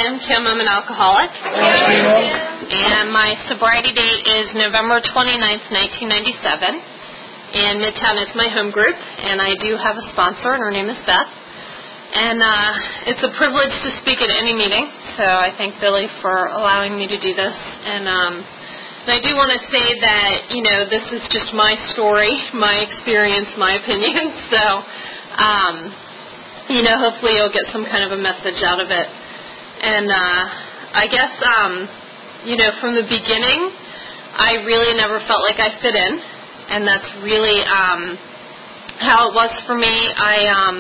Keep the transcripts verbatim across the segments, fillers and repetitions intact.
I'm Kim. I'm an alcoholic. And my sobriety date is November twenty-ninth, nineteen ninety-seven. And Midtown is my home group, and I do have a sponsor, and her name is Beth. And uh, it's a privilege to speak at any meeting, so I thank Billy for allowing me to do this. And, um, and I do want to say that, you know, this is just my story, my experience, my opinion. So, um, you know, hopefully you'll get some kind of a message out of it. And uh, I guess, um, you know, from the beginning, I really never felt like I fit in. And that's really um, how it was for me. I um,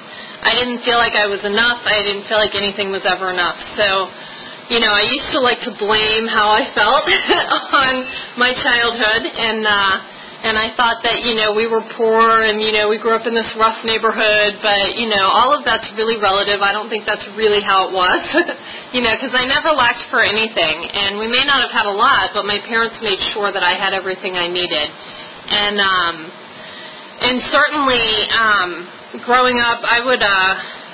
I didn't feel like I was enough. I didn't feel like anything was ever enough. So, you know, I used to like to blame how I felt on my childhood. And uh, and I thought that, you know, we were poor and, you know, we grew up in this rough neighborhood. But, you know, all of that's really relative. I don't think that's really how it was, you know, because I never lacked for anything. And we may not have had a lot, but my parents made sure that I had everything I needed. And um, and certainly um, growing up, I would uh,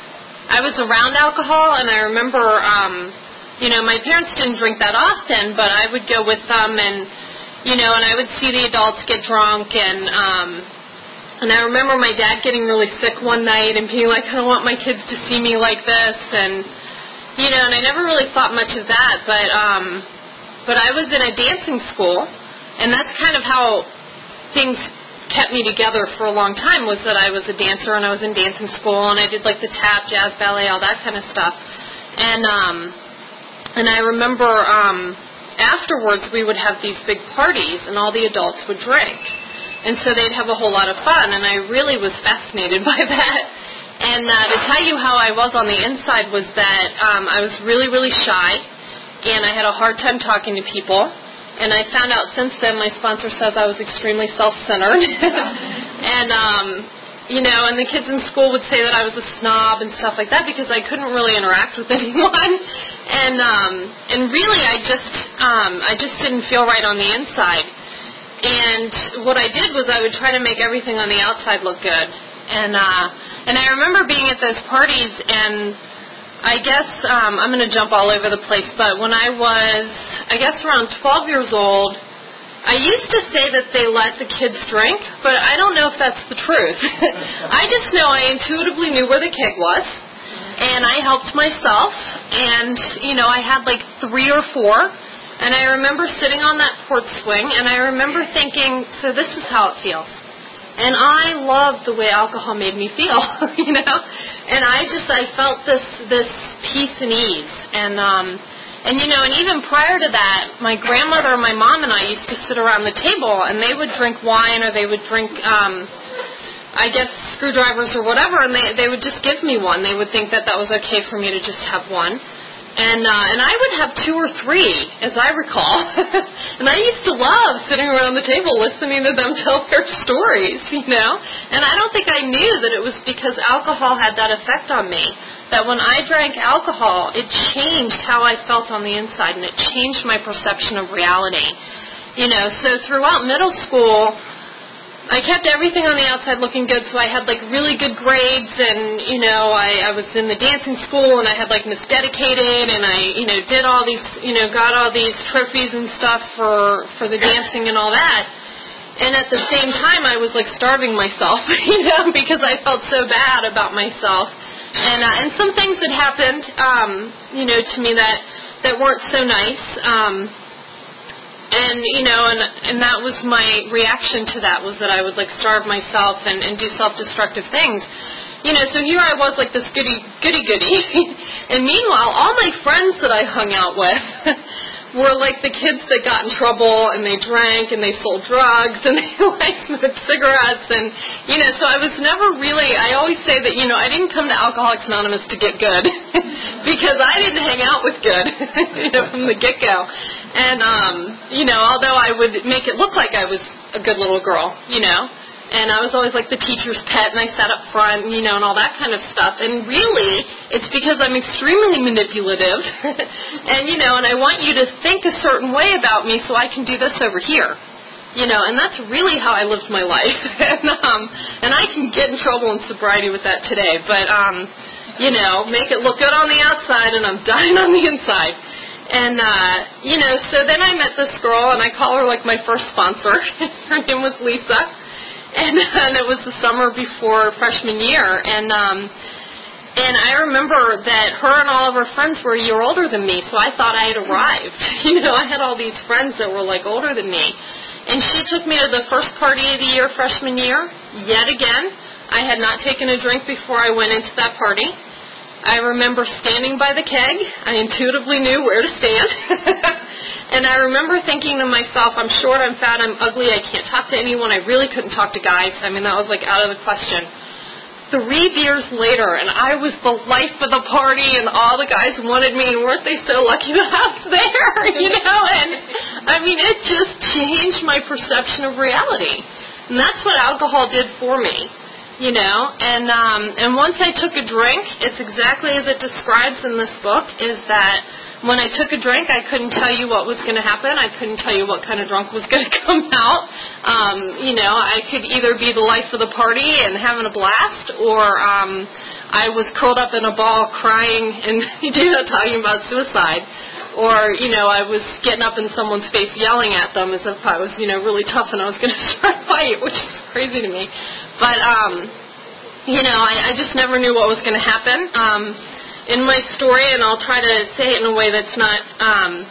I was around alcohol, and I remember, um, you know, my parents didn't drink that often, but I would go with them, and you know, and I would see the adults get drunk, and um, and I remember my dad getting really sick one night and being like, I don't want my kids to see me like this, and you know, and I never really thought much of that, but um, but I was in a dancing school, and that's kind of how things kept me together for a long time, was that I was a dancer and I was in dancing school and I did like the tap, jazz, ballet, all that kind of stuff. And um, and I remember um, afterwards we would have these big parties and all the adults would drink. And so they'd have a whole lot of fun, and I really was fascinated by that. And uh, to tell you how I was on the inside was that um, I was really, really shy, and I had a hard time talking to people. And I found out since then my sponsor says I was extremely self-centered. and, um, you know, and the kids in school would say that I was a snob and stuff like that because I couldn't really interact with anyone. And um, and really I just um, I just didn't feel right on the inside. And what I did was I would try to make everything on the outside look good. And, uh, and I remember being at those parties, and I guess um, I'm going to jump all over the place, but when I was, I guess around twelve years old, I used to say that they let the kids drink, but I don't know if that's the truth. I just know I intuitively knew where the keg was, and I helped myself, and, you know, I had like three or four, and I remember sitting on that porch swing, and I remember thinking, so this is how it feels. And I loved the way alcohol made me feel, you know. And I just, I felt this this peace and ease. And, um, and you know, and even prior to that, my grandmother and my mom and I used to sit around the table, and they would drink wine or they would drink, um, I guess, screwdrivers or whatever, and they, they would just give me one. They would think that that was okay for me to just have one. And uh, and I would have two or three, as I recall. And I used to love sitting around the table listening to them tell their stories, you know. And I don't think I knew that it was because alcohol had that effect on me. That when I drank alcohol, it changed how I felt on the inside, and it changed my perception of reality. You know, so throughout middle school, I kept everything on the outside looking good, so I had, like, really good grades, and, you know, I, I was in the dancing school, and I had, like, Miss Dedicated, and I, you know, did all these, you know, got all these trophies and stuff for, for the dancing and all that. And at the same time, I was, like, starving myself, you know, because I felt so bad about myself. And uh, and some things had happened, um, you know, to me that, that weren't so nice. Um And, you know, and and that was my reaction to that, was that I would, like, starve myself and, and do self-destructive things. You know, so here I was, like, this goody, goody-goody. And meanwhile, all my friends that I hung out with were, like, the kids that got in trouble, and they drank, and they sold drugs, and they, like, smoked cigarettes. And, you know, so I was never really, I always say that, you know, I didn't come to Alcoholics Anonymous to get good. Because I didn't hang out with good, you know, from the get-go. And, um, you know, although I would make it look like I was a good little girl, you know, and I was always like the teacher's pet, and I sat up front, you know, and all that kind of stuff. And really, it's because I'm extremely manipulative, and, you know, and I want you to think a certain way about me so I can do this over here, you know, and that's really how I lived my life. and, um, and I can get in trouble in sobriety with that today, but, um, you know, make it look good on the outside, and I'm dying on the inside. And, uh, you know, so then I met this girl, and I call her, like, my first sponsor. Her name was Lisa. And, and it was the summer before freshman year. And, um, and I remember that her and all of her friends were a year older than me, so I thought I had arrived. You know, I had all these friends that were, like, older than me. And she took me to the first party of the year, freshman year, yet again. I had not taken a drink before I went into that party. I remember standing by the keg. I intuitively knew where to stand. And I remember thinking to myself, I'm short, I'm fat, I'm ugly, I can't talk to anyone. I really couldn't talk to guys. I mean, that was like out of the question. Three beers later, and I was the life of the party, and all the guys wanted me, and weren't they so lucky that I was there, you know? And, I mean, it just changed my perception of reality. And that's what alcohol did for me, you know? And, um, and once I took a drink, it's exactly as it describes in this book, is that when I took a drink, I couldn't tell you what was going to happen. I couldn't tell you what kind of drunk was going to come out. Um, you know, I could either be the life of the party and having a blast, or um, I was curled up in a ball crying and you know, talking about suicide. Or, you know, I was getting up in someone's face yelling at them as if I was, you know, really tough and I was going to start a fight, which is crazy to me. But, um, you know, I, I just never knew what was going to happen. Um, In my story, and I'll try to say it in a way that's not, um,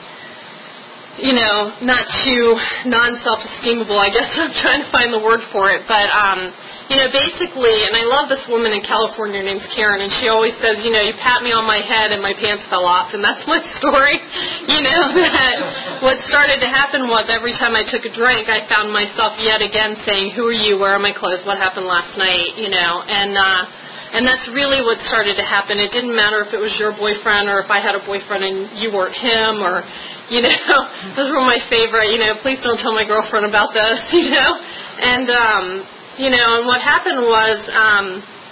you know, not too non-self-esteemable. I guess I'm trying to find the word for it. But, um, you know, basically, and I love this woman in California named Karen, and she always says, you know, you pat me on my head and my pants fell off, and that's my story. You know, that what started to happen was every time I took a drink, I found myself yet again saying, who are you, where are my clothes, what happened last night, you know, and, uh, And that's really what started to happen. It didn't matter if it was your boyfriend or if I had a boyfriend and you weren't him, or, you know, those were my favorite, you know, please don't tell my girlfriend about this, you know. And, um, you know, and what happened was, um,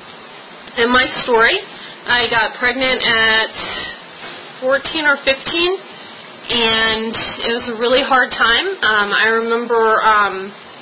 in my story, I got pregnant at fourteen or fifteen, and it was a really hard time. Um, I remember... Um,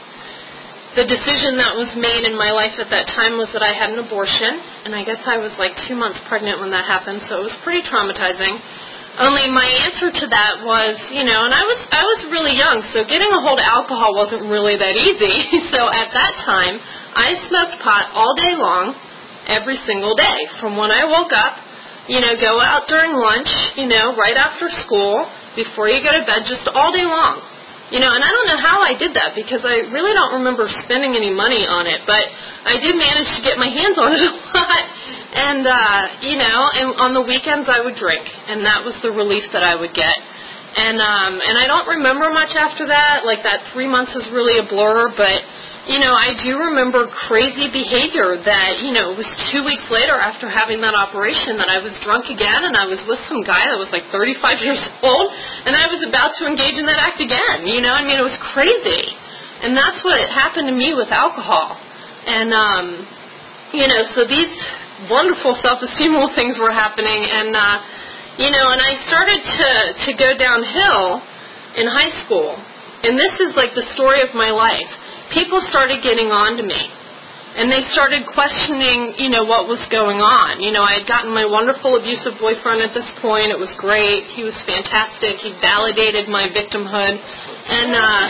The decision that was made in my life at that time was that I had an abortion, and I guess I was like two months pregnant when that happened, so it was pretty traumatizing. Only my answer to that was, you know, and I was I was really young, so getting a hold of alcohol wasn't really that easy. So at that time, I smoked pot all day long, every single day, from when I woke up, you know, go out during lunch, you know, right after school, before you go to bed, just all day long. You know, and I don't know how I did that, because I really don't remember spending any money on it, but I did manage to get my hands on it a lot. And, uh, you know, and on the weekends I would drink, and that was the relief that I would get. And, um, and I don't remember much after that. Like, that three months is really a blur, but, you know, I do remember crazy behavior that, you know, it was two weeks later after having that operation that I was drunk again, and I was with some guy that was like thirty-five years old, and I was about to engage in that act again, you know, I mean, it was crazy. And that's what happened to me with alcohol. And, um, you know, so these wonderful self-esteemable things were happening, and, uh, you know, and I started to, to go downhill in high school. And this is like the story of my life. People started getting on to me, and they started questioning, you know, what was going on. You know, I had gotten my wonderful abusive boyfriend at this point. It was great. He was fantastic. He validated my victimhood. And, uh,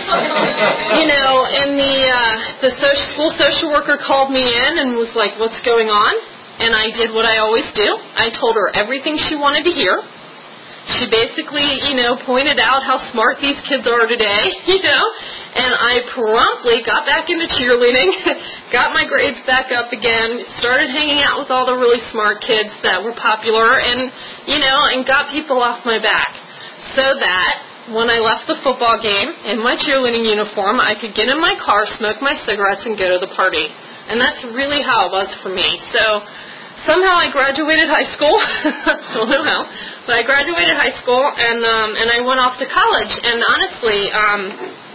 you know, and the, uh, the social, school social worker called me in and was like, what's going on? And I did what I always do. I told her everything she wanted to hear. She basically, you know, pointed out how smart these kids are today, you know. And I promptly got back into cheerleading, got my grades back up again, started hanging out with all the really smart kids that were popular, and, you know, and got people off my back. So that when I left the football game in my cheerleading uniform, I could get in my car, smoke my cigarettes, and go to the party. And that's really how it was for me. So somehow I graduated high school. Don't know how. But I graduated high school, and um, and I went off to college. And honestly, um,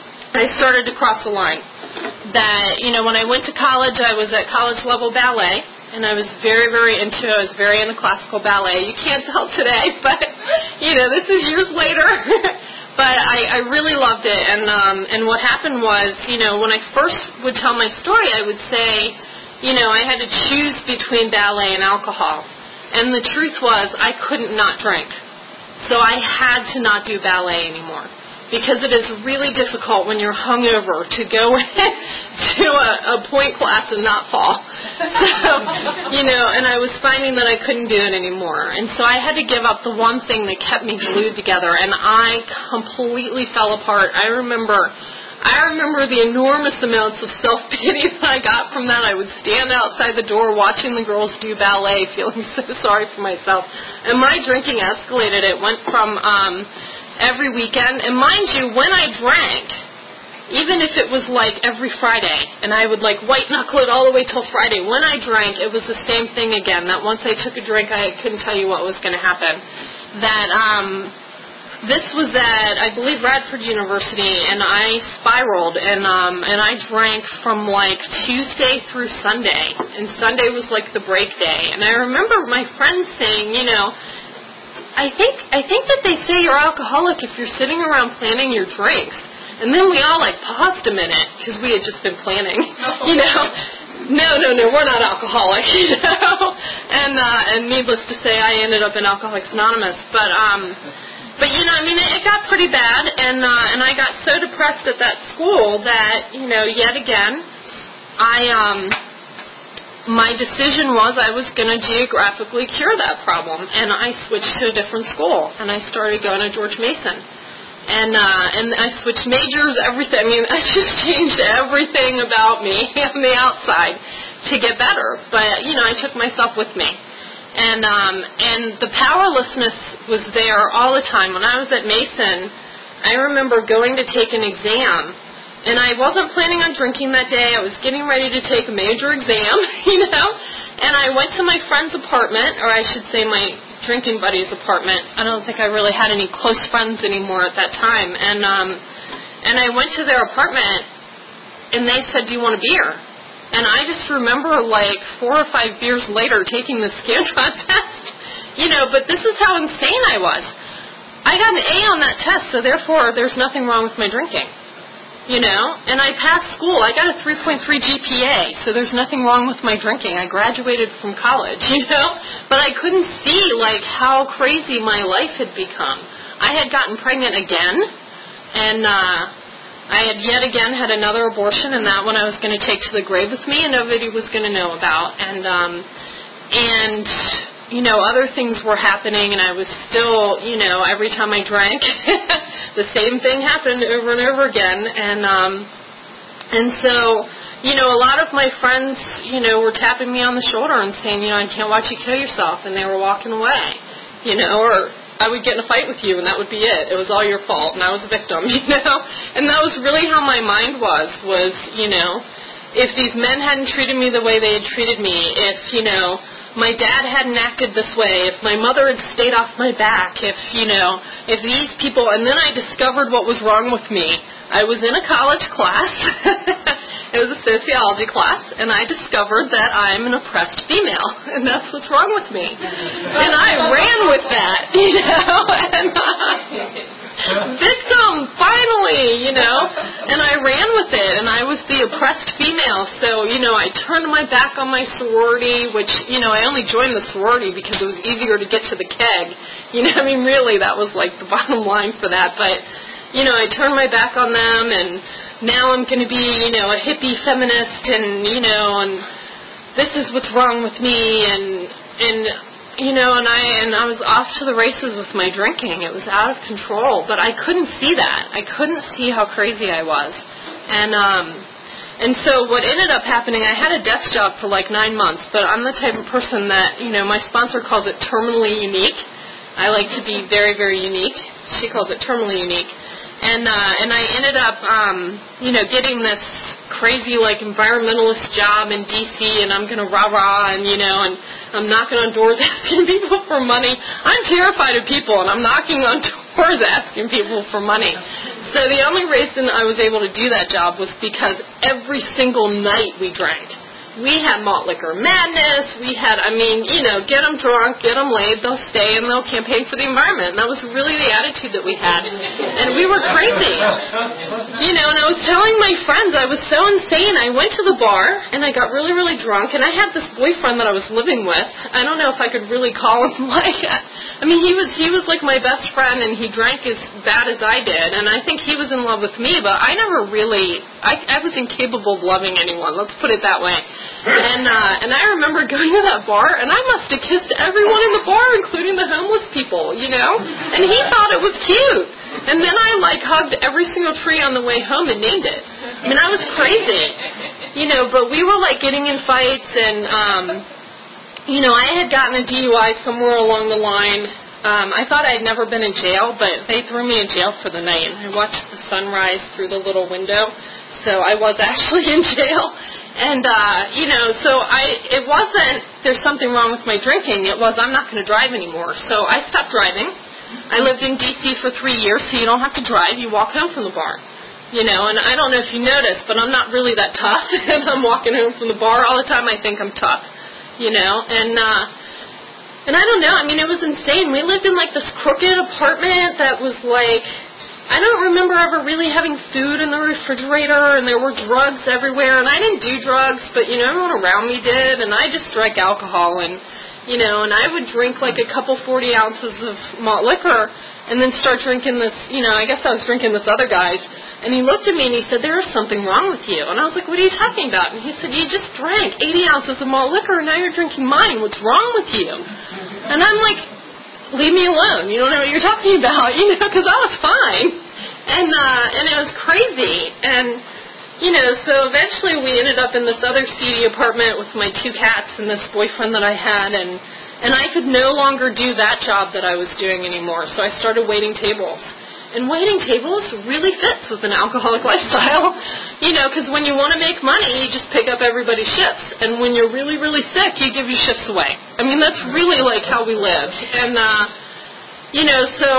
I started to cross the line. That, you know, when I went to college, I was at college-level ballet, and I was very, very into it. I was very into classical ballet. You can't tell today, but, you know, this is years later. But I, I really loved it. And um, and what happened was, you know, when I first would tell my story, I would say, you know, I had to choose between ballet and alcohol. And the truth was, I couldn't not drink. So I had to not do ballet anymore. Because it is really difficult when you're hungover to go to a, a point class and not fall. So, you know, and I was finding that I couldn't do it anymore. And so I had to give up the one thing that kept me glued together, and I completely fell apart. I remember I remember the enormous amounts of self-pity that I got from that. I would stand outside the door watching the girls do ballet, feeling so sorry for myself. And my drinking escalated. It went from... Um, every weekend, and mind you, when I drank, even if it was like every Friday, and I would like white knuckle it all the way till Friday, when I drank, it was the same thing again, that once I took a drink, I couldn't tell you what was going to happen. That, um, this was at, I believe, Radford University, and I spiraled, and, um, and I drank from like Tuesday through Sunday, and Sunday was like the break day, and I remember my friends saying, you know, I think I think that they say you're alcoholic if you're sitting around planning your drinks. And then we all, like, paused a minute because we had just been planning, you know. No, no, no, we're not alcoholic, you know. And uh, and needless to say, I ended up in Alcoholics Anonymous. But, um, but you know, I mean, it, it got pretty bad. And, uh, and I got so depressed at that school that, you know, yet again, I... um. My decision was I was going to geographically cure that problem, and I switched to a different school, and I started going to George Mason. And uh, and I switched majors, everything. I mean, I just changed everything about me on the outside to get better. But, you know, I took myself with me. And, um, and the powerlessness was there all the time. When I was at Mason, I remember going to take an exam. And I wasn't planning on drinking that day. I was getting ready to take a major exam, you know. And I went to my friend's apartment, or I should say my drinking buddy's apartment. I don't think I really had any close friends anymore at that time. And um, and I went to their apartment, and they said, "Do you want a beer?" And I just remember, like, four or five beers later taking the Scantron test, you know. But this is how insane I was. I got an A on that test, so therefore there's nothing wrong with my drinking. You know, and I passed school. I got a three point three G P A, so there's nothing wrong with my drinking. I graduated from college, you know, but I couldn't see, like, how crazy my life had become. I had gotten pregnant again, and uh, I had yet again had another abortion, and that one I was going to take to the grave with me, and nobody was going to know about. And, um, and... you know, other things were happening, and I was still, you know, every time I drank, the same thing happened over and over again. And um, and so, you know, a lot of my friends, you know, were tapping me on the shoulder and saying, you know, I can't watch you kill yourself, and they were walking away, you know, or I would get in a fight with you, and that would be it. It was all your fault, and I was a victim, you know. And that was really how my mind was, was, you know, if these men hadn't treated me the way they had treated me, if, you know, my dad hadn't acted this way, if my mother had stayed off my back, if, you know, if these people, and then I discovered what was wrong with me. I was in a college class, it was a sociology class, and I discovered that I'm an oppressed female, and that's what's wrong with me. And I ran with that, you know, and uh, victim, finally, you know, and I ran with it, and I was the oppressed female, so, you know, I turned my back on my sorority, which, you know, I only joined the sorority because it was easier to get to the keg, you know, I mean, really, that was, like, the bottom line for that, but, you know, I turned my back on them, and now I'm going to be, you know, a hippie feminist, and, you know, and this is what's wrong with me, and, and, you know, and I and I was off to the races with my drinking. It was out of control, but I couldn't see that. I couldn't see how crazy I was. And um, and so what ended up happening, I had a desk job for like nine months, but I'm the type of person that, you know, my sponsor calls it terminally unique. I like to be very, very unique. She calls it terminally unique. And uh, and I ended up, um, you know, getting this crazy, like, environmentalist job in D C, and I'm going to rah-rah, and, you know, and I'm knocking on doors asking people for money. I'm terrified of people, and I'm knocking on doors asking people for money. So the only reason I was able to do that job was because every single night we drank. we had malt liquor madness. We had, I mean, you know, get them drunk, get them laid, they'll stay, and they'll campaign for the environment. And that was really the attitude that we had. And we were crazy. You know, and I was telling my friends, I was so insane. I went to the bar, and I got really, really drunk, and I had this boyfriend that I was living with. I don't know if I could really call him like, I mean, he was, he was like my best friend, and he drank as bad as I did. And I think he was in love with me, but I never really, I, I was incapable of loving anyone. Let's put it that way. And uh, and I remember going to that bar, and I must have kissed everyone in the bar, including the homeless people, you know? And he thought it was cute. And then I, like, hugged every single tree on the way home and named it. I mean, I was crazy. You know, but we were, like, getting in fights, and, um, you know, I had gotten a D U I somewhere along the line. Um, I thought I had never been in jail, but they threw me in jail for the night. And I watched the sunrise through the little window, so I was actually in jail. And, uh, you know, so I, it wasn't, there's something wrong with my drinking. It was, I'm not going to drive anymore. So I stopped driving. I lived in D C for three years, so you don't have to drive. You walk home from the bar. You know, and I don't know if you noticed, but I'm not really that tough. And I'm walking home from the bar all the time. I think I'm tough, you know. And, uh, and I don't know. I mean, it was insane. We lived in, like, this crooked apartment that was, like, I don't remember ever really having food in the refrigerator, and there were drugs everywhere, and I didn't do drugs, but, you know, everyone around me did, and I just drank alcohol, and, you know, and I would drink, like, a couple forty ounces of malt liquor, and then start drinking this, you know, I guess I was drinking this other guy's, and he looked at me, and he said, there is something wrong with you, and I was like, what are you talking about? And he said, you just drank eighty ounces of malt liquor, and now you're drinking mine. What's wrong with you? And I'm like, leave me alone. You don't know what you're talking about, you know, because I was fine. And uh, and it was crazy. And, you know, so eventually we ended up in this other seedy apartment with my two cats and this boyfriend that I had. And, and I could no longer do that job that I was doing anymore. So I started waiting tables. And waiting tables really fits with an alcoholic lifestyle, you know, because when you want to make money, you just pick up everybody's shifts. And when you're really, really sick, you give your shifts away. I mean, that's really like how we lived. And, uh, you know, so,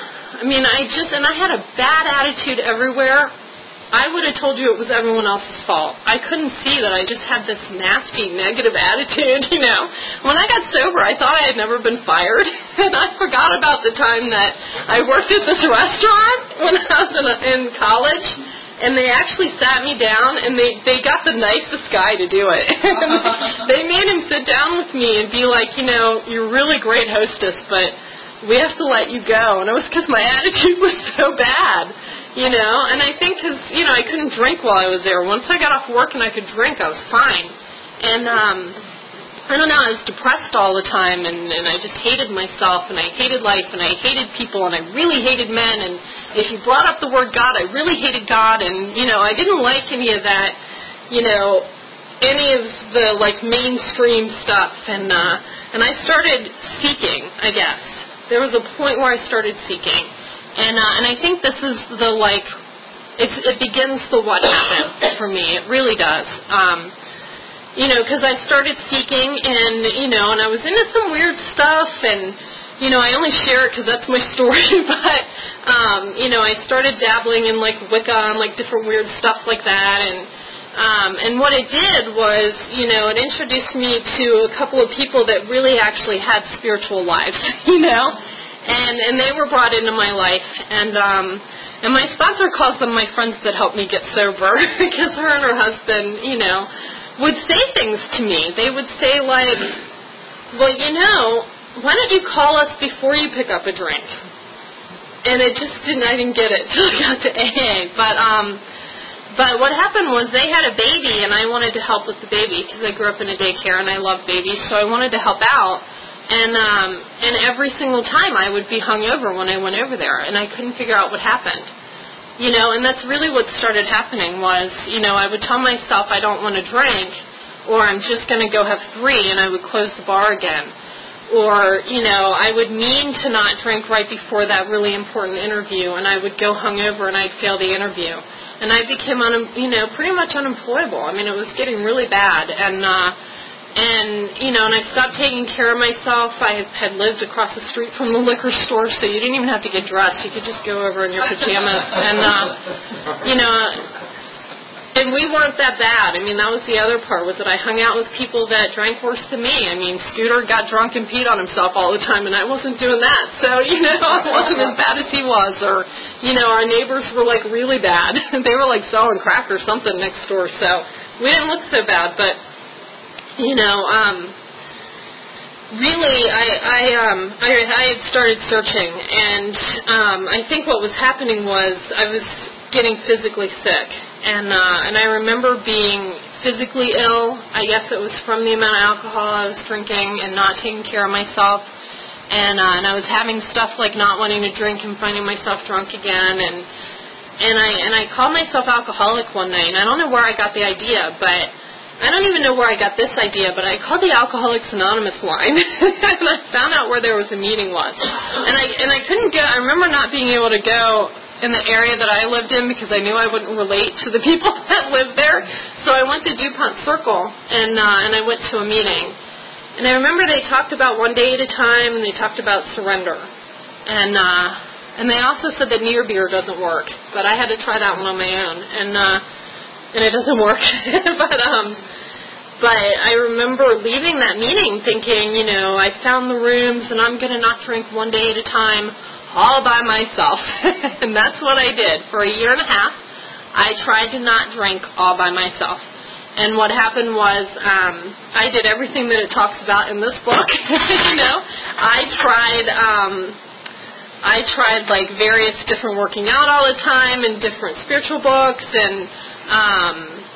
I mean, I just, and I had a bad attitude everywhere. I would have told you it was everyone else's fault. I couldn't see that I just had this nasty, negative attitude, you know. When I got sober, I thought I had never been fired, and I forgot about the time that I worked at this restaurant when I was in, in college, and they actually sat me down, and they, they got the nicest guy to do it. They made him sit down with me and be like, you know, you're a really great hostess, but we have to let you go. And it was because my attitude was so bad. You know, and I think because, you know, I couldn't drink while I was there. Once I got off work and I could drink, I was fine. And, um, I don't know, I was depressed all the time, and, and I just hated myself, and I hated life, and I hated people, and I really hated men, and if you brought up the word God, I really hated God, and, you know, I didn't like any of that, you know, any of the, like, mainstream stuff, and, uh, and I started seeking, I guess. There was a point where I started seeking. And uh, and I think this is the, like, it's, it begins the what happened for me. It really does. Um, you know, because I started seeking, and, you know, and I was into some weird stuff, and, you know, I only share it because that's my story, but, um, you know, I started dabbling in, like, Wicca and, like, different weird stuff like that, and, um, and what it did was, you know, it introduced me to a couple of people that really actually had spiritual lives, you know. And and they were brought into my life, and um, and my sponsor calls them my friends that helped me get sober, because her and her husband, you know, would say things to me. They would say, like, well, you know, why don't you call us before you pick up a drink? And it just didn't, I didn't get it until I got to A A. But um, but what happened was they had a baby, and I wanted to help with the baby, because I grew up in a daycare, and I love babies, so I wanted to help out. And um, and every single time I would be hungover when I went over there, and I couldn't figure out what happened. You know, and that's really what started happening was, you know, I would tell myself I don't want to drink, or I'm just going to go have three, and I would close the bar again. Or, you know, I would mean to not drink right before that really important interview, and I would go hungover and I'd fail the interview. And I became, un- you know, pretty much unemployable. I mean, it was getting really bad, and uh And, you know, and I stopped taking care of myself. I had lived across the street from the liquor store, so you didn't even have to get dressed. You could just go over in your pajamas. And, uh, you know, and we weren't that bad. I mean, that was the other part, was that I hung out with people that drank worse than me. I mean, Scooter got drunk and peed on himself all the time, and I wasn't doing that. So, you know, I wasn't as bad as he was. Or, you know, our neighbors were, like, really bad. They were, like, selling crack or something next door. So we didn't look so bad. But, you know, um, really, I I, um, I, I had started searching. And um, I think what was happening was I was getting physically sick. And uh, and I remember being physically ill. I guess it was from the amount of alcohol I was drinking and not taking care of myself. And uh, and I was having stuff like not wanting to drink and finding myself drunk again. And and I and I called myself alcoholic one night. And I don't know where I got the idea, but I don't even know where I got this idea. But I called the Alcoholics Anonymous line, and I found out where there was a meeting was. And I and I couldn't go. I remember not being able to go in the area that I lived in because I knew I wouldn't relate to the people that lived there. So I went to DuPont Circle, and uh, and I went to a meeting. And I remember they talked about one day at a time, and they talked about surrender. And uh, and they also said that near beer doesn't work, but I had to try that one on my own, and uh, and it doesn't work. but um, but I remember leaving that meeting thinking, you know, I found the rooms, and I'm going to not drink one day at a time, all by myself. And that's what I did. For a year and a half, I tried to not drink all by myself. And what happened was um, I did everything that it talks about in this book. you know, I tried, um, I tried like various different working out all the time and different spiritual books. And um,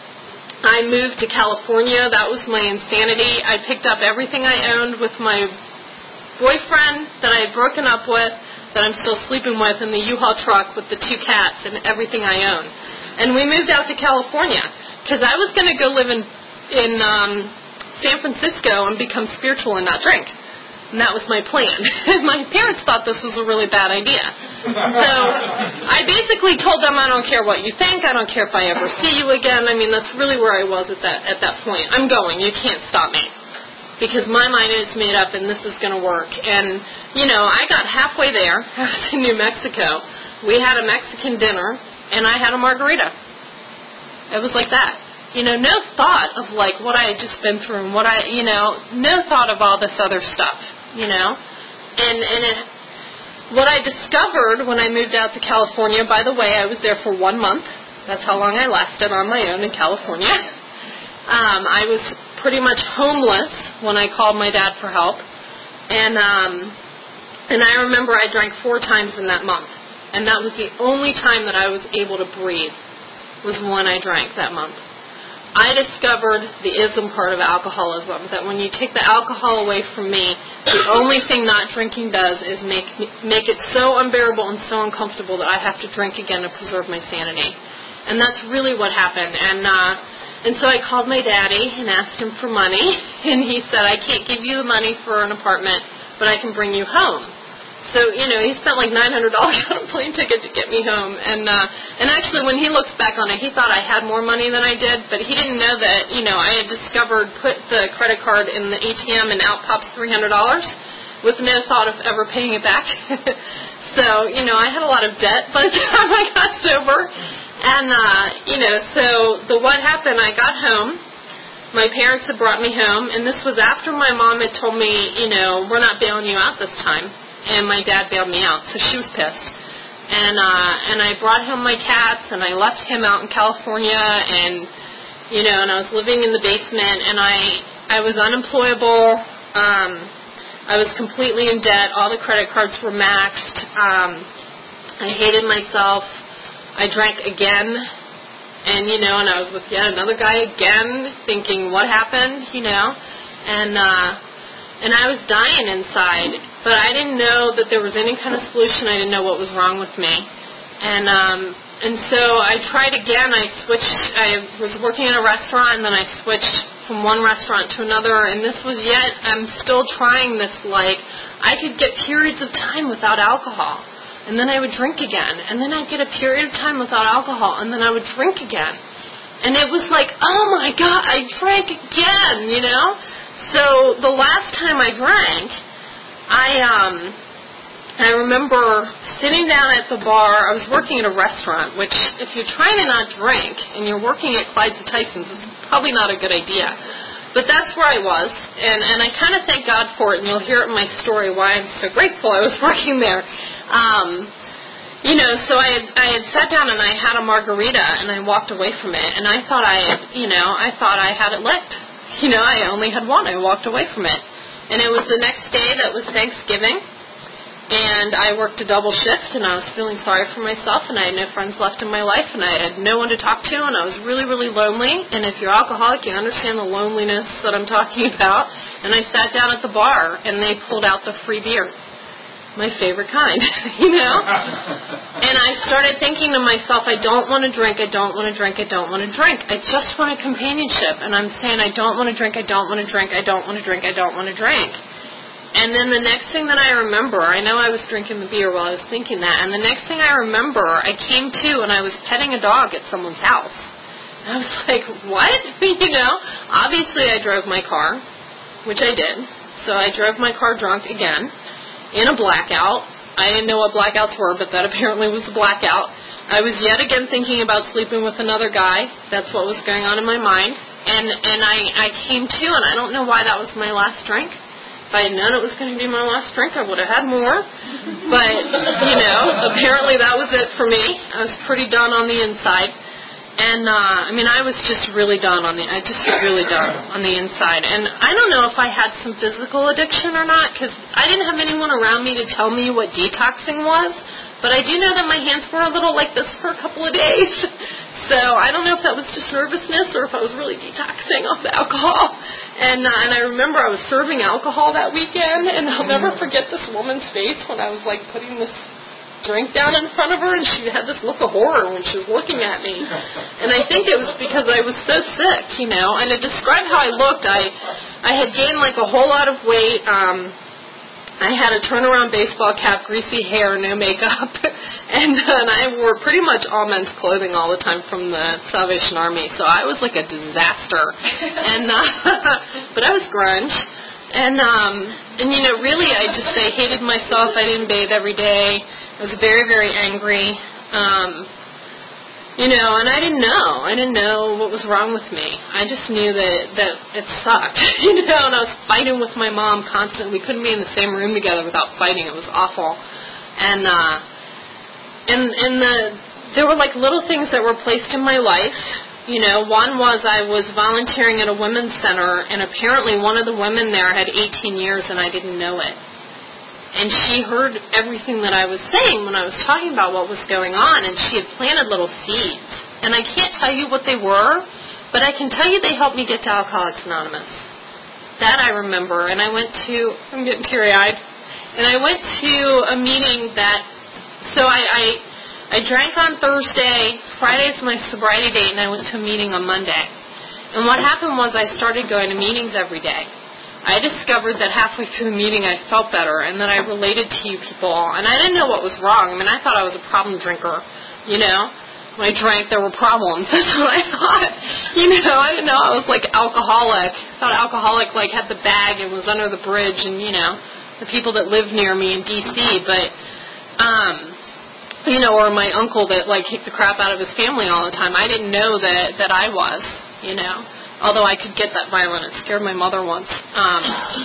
I moved to California. That was my insanity. I picked up everything I owned with my boyfriend that I had broken up with, that I'm still sleeping with, in the U-Haul truck with the two cats and everything I own. And we moved out to California because I was going to go live in in um, San Francisco and become spiritual and not drink. And that was my plan. My parents thought this was a really bad idea. So I basically told them, I don't care what you think. I don't care if I ever see you again. I mean, that's really where I was at that at that point. I'm going. You can't stop me. Because my mind is made up and this is going to work. And, you know, I got halfway there. I was in New Mexico. We had a Mexican dinner, and I had a margarita. It was like that. You know, no thought of, like, what I had just been through and what I, you know, no thought of all this other stuff, you know. And, and it, what I discovered when I moved out to California, by the way, I was there for one month. That's how long I lasted on my own in California. Um, I was pretty much homeless when I called my dad for help, and um, and I remember I drank four times in that month, and that was the only time that I was able to breathe, was when I drank that month. I discovered the ism part of alcoholism, that when you take the alcohol away from me, the only thing not drinking does is make make it so unbearable and so uncomfortable that I have to drink again to preserve my sanity, and that's really what happened. And uh, And so I called my daddy and asked him for money, and he said, I can't give you the money for an apartment, but I can bring you home. So, you know, he spent like nine hundred dollars on a plane ticket to get me home. And uh, and actually, when he looks back on it, he thought I had more money than I did, but he didn't know that, you know, I had discovered, put the credit card in the A T M, and out pops three hundred dollars with no thought of ever paying it back. So, you know, I had a lot of debt by the time I got sober. And, uh, you know, so the what happened, I got home. My parents had brought me home, and this was after my mom had told me, you know, we're not bailing you out this time. And my dad bailed me out, so she was pissed. And uh, and I brought home my cats, and I left him out in California, and, you know, and I was living in the basement, and I, I was unemployable. Um, I was completely in debt. All the credit cards were maxed. Um, I hated myself. I drank again, and, you know, and I was with yet another guy again, thinking, what happened, you know, and, uh, and I was dying inside, but I didn't know that there was any kind of solution. I didn't know what was wrong with me, and, um, and so I tried again. I switched, I was working in a restaurant, and then I switched from one restaurant to another, and this was yet, I'm still trying this, like, I could get periods of time without alcohol. And then I would drink again. And then I'd get a period of time without alcohol. And then I would drink again. And it was like, oh my God, I drank again, you know? So the last time I drank, I um, And I remember sitting down at the bar. I was working at a restaurant, which if you're trying to not drink and you're working at Clyde's and Tyson's, it's probably not a good idea. But that's where I was, and, and I kind of thank God for it, and you'll hear it in my story why I'm so grateful I was working there. Um, you know, so I had, I had sat down and I had a margarita, and I walked away from it, and I thought I had, you know, I thought I had it licked. You know, I only had one. I walked away from it. And it was the next day that was Thanksgiving, and I worked a double shift, and I was feeling sorry for myself, and I had no friends left in my life, and I had no one to talk to, and I was really, really lonely. And if you're alcoholic, you understand the loneliness that I'm talking about. And I sat down at the bar, and they pulled out the free beer, my favorite kind, you know? And I started thinking to myself, I don't want to drink, I don't want to drink, I don't want to drink. I just want a companionship. And I'm saying, I don't want to drink, I don't want to drink, I don't want to drink, I don't want to drink. And then the next thing that I remember, I know I was drinking the beer while I was thinking that, and the next thing I remember, I came to and I was petting a dog at someone's house. And I was like, what? You know, obviously I drove my car, which I did. So I drove my car drunk again, in a blackout. I didn't know what blackouts were, but that apparently was a blackout. I was yet again thinking about sleeping with another guy. That's what was going on in my mind. And, and I, I came to, and I don't know why that was my last drink. If I had known it was going to be my last drink, I would have had more. But, you know, apparently that was it for me. I was pretty done on the inside. And, uh, I mean, I was just really done on the, I just really done on the inside. And I don't know if I had some physical addiction or not, because I didn't have anyone around me to tell me what detoxing was. But I do know that my hands were a little like this for a couple of days. So I don't know if that was just nervousness or if I was really detoxing off the alcohol. And uh, and I remember I was serving alcohol that weekend, and I'll never forget this woman's face when I was like putting this drink down in front of her, and she had this look of horror when she was looking at me. And I think it was because I was so sick, you know. And to describe how I looked, I I had gained like a whole lot of weight. Um, I had a turnaround baseball cap, greasy hair, no makeup, and, uh, and I wore pretty much all men's clothing all the time from the Salvation Army, so I was like a disaster. And uh, but I was grunge, and um, and you know, really, I just I hated myself. I didn't bathe every day. I was very, very angry. Um, You know, and I didn't know. I didn't know what was wrong with me. I just knew that, that it sucked, you know, and I was fighting with my mom constantly. We couldn't be in the same room together without fighting. It was awful. And, uh, and, and the, there were like little things that were placed in my life. You know, one was I was volunteering at a women's center, and apparently one of the women there had eighteen years, and I didn't know it. And she heard everything that I was saying when I was talking about what was going on, and she had planted little seeds. And I can't tell you what they were, but I can tell you they helped me get to Alcoholics Anonymous. That I remember. And I went to, I'm getting teary-eyed, and I went to a meeting that, so I, I, I drank on Thursday, Friday's my sobriety date, and I went to a meeting on Monday. And what happened was I started going to meetings every day. I discovered that halfway through the meeting I felt better, and that I related to you people, and I didn't know what was wrong. I mean, I thought I was a problem drinker, you know. When I drank, there were problems. That's what I thought. You know, I didn't know I was like alcoholic. I thought alcoholic like had the bag and was under the bridge, and you know, the people that lived near me in D C But, um, you know, or my uncle that like kicked the crap out of his family all the time. I didn't know that that I was, you know. Although I could get that violent. It scared my mother once. Um,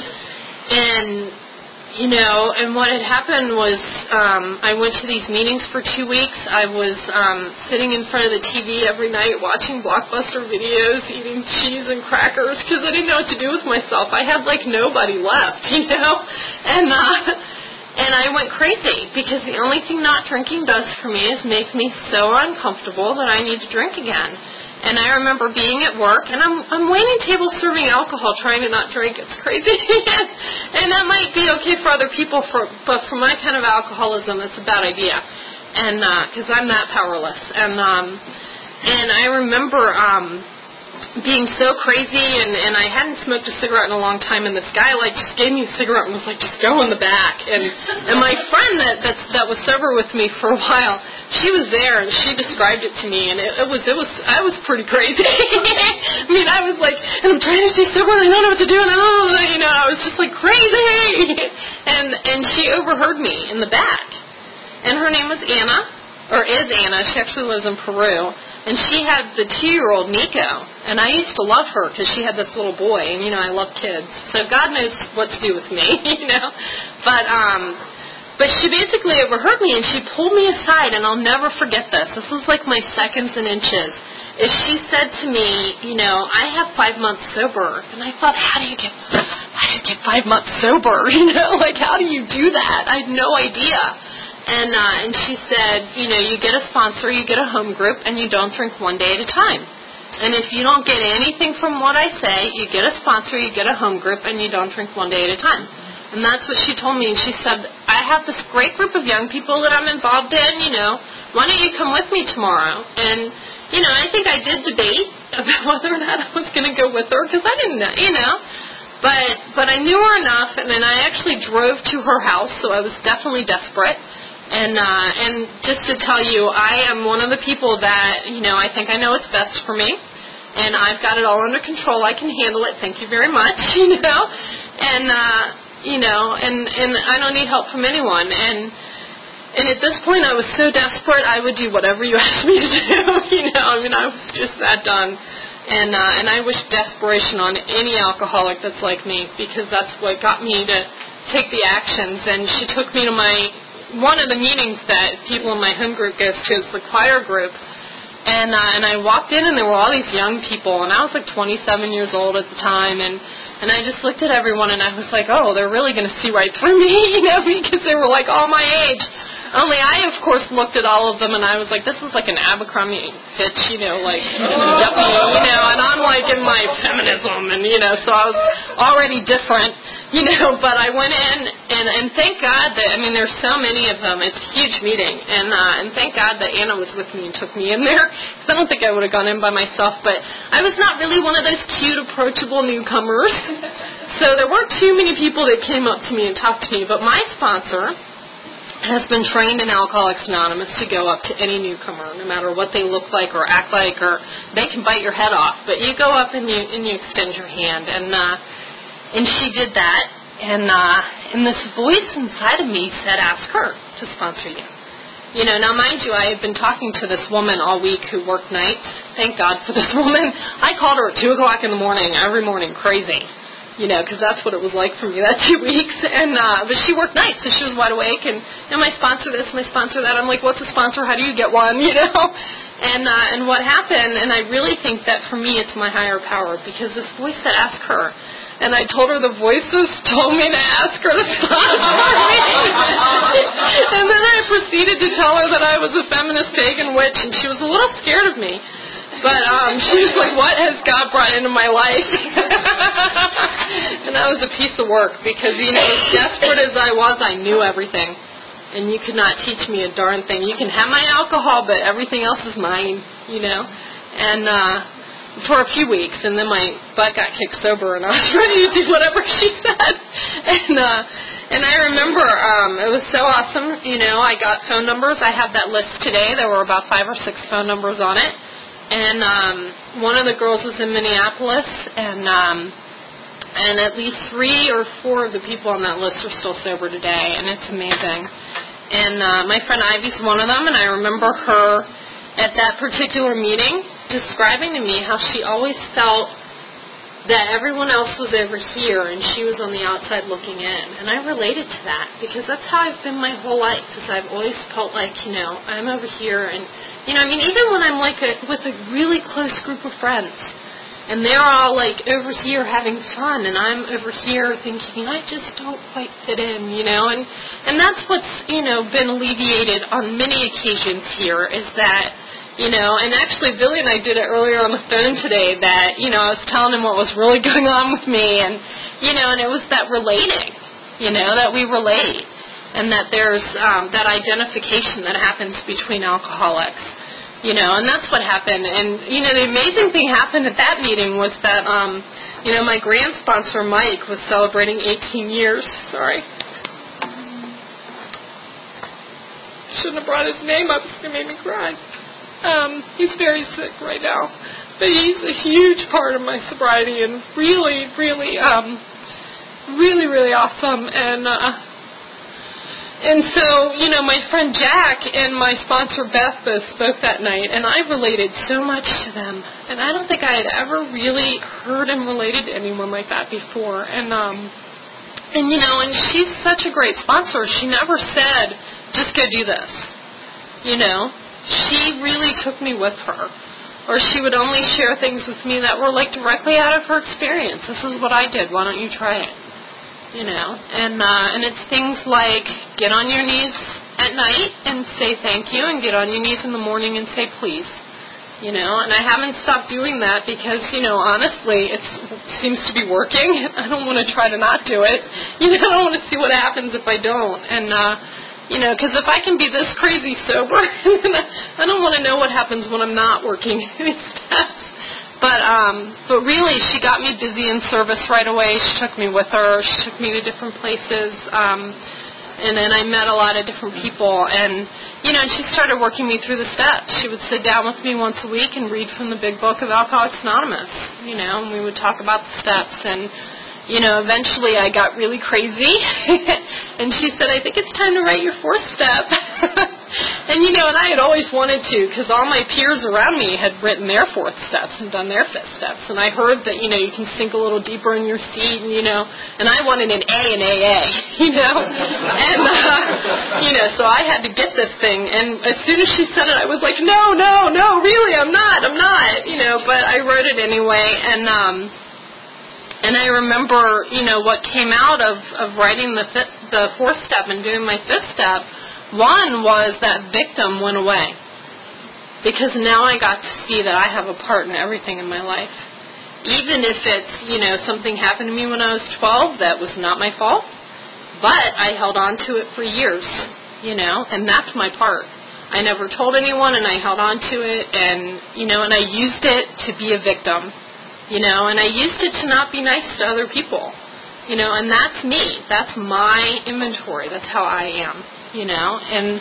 and, you know, and what had happened was um, I went to these meetings for two weeks. I was um, sitting in front of the T V every night watching Blockbuster videos, eating cheese and crackers because I didn't know what to do with myself. I had, like, nobody left, you know? And, uh, and I went crazy because the only thing not drinking does for me is make me so uncomfortable that I need to drink again. And I remember being at work, and I'm I'm waiting tables serving alcohol, trying to not drink. It's crazy. And that might be okay for other people, for, but for my kind of alcoholism, it's a bad idea. And because uh, I'm that powerless. And um, and I remember um, being so crazy, and, and I hadn't smoked a cigarette in a long time, and this guy like just gave me a cigarette and was like, just go in the back. And and my friend that that's, that was sober with me for a while, she was there, and she described it to me, and it, it was, it was, I was pretty crazy. I mean, I was like, and I'm trying to stay sober, and I don't know what to do, and oh, you know, I was just like crazy. and and she overheard me in the back. And her name was Anna, or is Anna. She actually lives in Peru. And she had the two-year-old Nico. And I used to love her because she had this little boy. And, you know, I love kids. So God knows what to do with me, you know. But um, but she basically overheard me, and she pulled me aside. And I'll never forget this. This was like my seconds and inches. Is she said to me, you know, I have five months sober. And I thought, how do you get, how do you get five months sober? You know, like, how do you do that? I had no idea. And uh, and she said, you know, you get a sponsor, you get a home group, and you don't drink one day at a time. And if you don't get anything from what I say, you get a sponsor, you get a home group, and you don't drink one day at a time. And that's what she told me. And she said, I have this great group of young people that I'm involved in, you know, why don't you come with me tomorrow? And, you know, I think I did debate about whether or not I was going to go with her, because I didn't know, you know. But, but I knew her enough, and then I actually drove to her house, so I was definitely desperate. And uh, and just to tell you, I am one of the people that, you know, I think I know what's best for me. And I've got it all under control. I can handle it. Thank you very much, you know. And, uh, you know, and, and I don't need help from anyone. And and at this point, I was so desperate, I would do whatever you asked me to do, you know. I mean, I was just that done. And, uh, and I wish desperation on any alcoholic that's like me, because that's what got me to take the actions. And she took me to my... one of the meetings that people in my home group goes to is the choir group. And uh, and I walked in, and there were all these young people, and I was like twenty-seven years old at the time, and, and I just looked at everyone, and I was like, oh, they're really going to see right through me, you know, because they were like all my age. Only I, of course, looked at all of them, and I was like, this is like an Abercrombie pitch, you know, like, you know, and I'm like in my feminism, and, you know, so I was already different, you know, but I went in, and, and thank God that, I mean, there's so many of them, it's a huge meeting, and uh, and thank God that Anna was with me and took me in there, because I don't think I would have gone in by myself, but I was not really one of those cute, approachable newcomers, so there weren't too many people that came up to me and talked to me, but my sponsor has been trained in Alcoholics Anonymous to go up to any newcomer, no matter what they look like or act like, or they can bite your head off, but you go up and you and you extend your hand, and uh, and she did that, and uh, and this voice inside of me said, ask her to sponsor you. You know, now mind you, I had been talking to this woman all week who worked nights. Thank God for this woman. I called her at two o'clock in the morning, every morning, crazy. You know, because that's what it was like for me that two weeks. And uh, but she worked nights, so she was wide awake. And, you know, my sponsor this, my sponsor that. I'm like, what's a sponsor? How do you get one? You know? And uh, and what happened, and I really think that for me it's my higher power, because this voice said, ask her. And I told her the voices told me to ask her to sponsor me. And then I proceeded to tell her that I was a feminist pagan witch, and she was a little scared of me. But um, she was like, what has God brought into my life? And that was a piece of work, because, you know, as desperate as I was, I knew everything. And you could not teach me a darn thing. You can have my alcohol, but everything else is mine, you know. And uh, for a few weeks, and then my butt got kicked sober, and I was ready to do whatever she said. And uh, and I remember um, it was so awesome. You know, I got phone numbers. I have that list today. There were about five or six phone numbers on it. And um, one of the girls was in Minneapolis, and um, and at least three or four of the people on that list are still sober today, and it's amazing. And uh, my friend Ivy's one of them, and I remember her at that particular meeting describing to me how she always felt that everyone else was over here and she was on the outside looking in. And I related to that, because that's how I've been my whole life, is I've always felt like, you know, I'm over here, and, you know, I mean, even when I'm like a, with a really close group of friends, and they're all like over here having fun, and I'm over here thinking, I just don't quite fit in, you know, and, and that's what's, you know, been alleviated on many occasions here, is that, you know, and actually Billy and I did it earlier on the phone today, that, you know, I was telling him what was really going on with me, and, you know, and it was that relating, you know, that we relate, and that there's um, that identification that happens between alcoholics, you know, and that's what happened. And, you know, the amazing thing happened at that meeting was that, um, you know, my grand sponsor, Mike, was celebrating eighteen years. Sorry. Shouldn't have brought his name up. It's going to make me cry. Um, he's very sick right now, but he's a huge part of my sobriety, and really, really, um, really, really awesome. And uh, And so, you know, my friend Jack and my sponsor Beth both spoke that night, and I related so much to them. And I don't think I had ever really heard and related to anyone like that before. And, um, and you know, and she's such a great sponsor. She never said, just go do this. You know, she really took me with her. Or she would only share things with me that were, like, directly out of her experience. This is what I did. Why don't you try it? You know, and uh, and it's things like get on your knees at night and say thank you, and get on your knees in the morning and say please. You know, and I haven't stopped doing that because, you know, honestly, it seems to be working. I don't want to try to not do it. You know, I don't want to see what happens if I don't. And, uh, you know, because if I can be this crazy sober, I don't want to know what happens when I'm not working these steps. But um, but really, she got me busy in service right away. She took me with her. She took me to different places. Um, and then I met a lot of different people. And, you know, and she started working me through the steps. She would sit down with me once a week and read from the big book of Alcoholics Anonymous, you know, and we would talk about the steps. And, you know, eventually I got really crazy. And she said, I think it's time to write your fourth step. And, you know, and I had always wanted to because all my peers around me had written their fourth steps and done their fifth steps. And I heard that, you know, you can sink a little deeper in your seat, and, you know, and I wanted an A in A A, you know. And, uh, you know, so I had to get this thing. And as soon as she said it, I was like, no, no, no, really, I'm not, I'm not, you know. But I wrote it anyway. And, um, and I remember, you know, what came out of, of writing the fifth, the fourth step and doing my fifth step. One was that victim went away because now I got to see that I have a part in everything in my life. Even if it's, you know, something happened to me when I was twelve that was not my fault, but I held on to it for years, you know, and that's my part. I never told anyone, and I held on to it, and, you know, and I used it to be a victim, you know, and I used it to not be nice to other people, you know, and that's me. That's my inventory. That's how I am. You know, and,